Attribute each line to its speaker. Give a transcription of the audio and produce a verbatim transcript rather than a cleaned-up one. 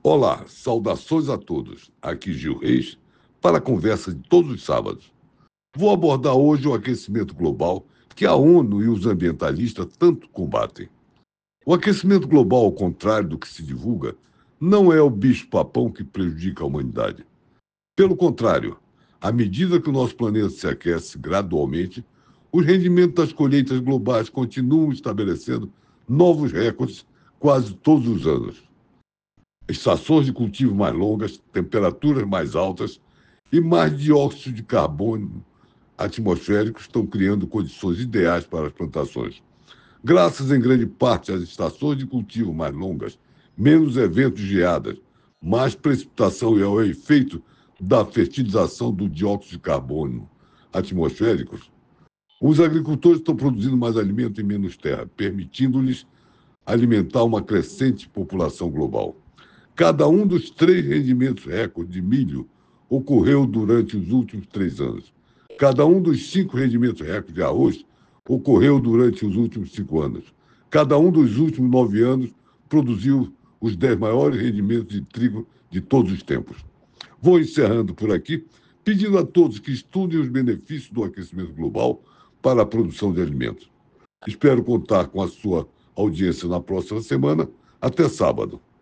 Speaker 1: Olá, saudações a todos. Aqui Gil Reis para a conversa de todos os sábados. Vou abordar hoje o aquecimento global que a ONU e os ambientalistas tanto combatem. O aquecimento global, ao contrário do que se divulga, não é o bicho-papão que prejudica a humanidade. Pelo contrário, à medida que o nosso planeta se aquece gradualmente, os rendimentos das colheitas globais continuam estabelecendo novos recordes quase todos os anos. Estações de cultivo mais longas, temperaturas mais altas e mais dióxido de carbono atmosférico estão criando condições ideais para as plantações. Graças em grande parte às estações de cultivo mais longas, menos eventos de geadas, mais precipitação e ao efeito da fertilização do dióxido de carbono atmosféricos, os agricultores estão produzindo mais alimento em menos terra, permitindo-lhes alimentar uma crescente população global. Cada um dos três rendimentos recorde de milho ocorreu durante os últimos três anos. Cada um dos cinco rendimentos recorde de arroz ocorreu durante os últimos cinco anos. Cada um dos últimos nove anos produziu os dez maiores rendimentos de trigo de todos os tempos. Vou encerrando por aqui, pedindo a todos que estudem os benefícios do aquecimento global para a produção de alimentos. Espero contar com a sua audiência na próxima semana. Até sábado.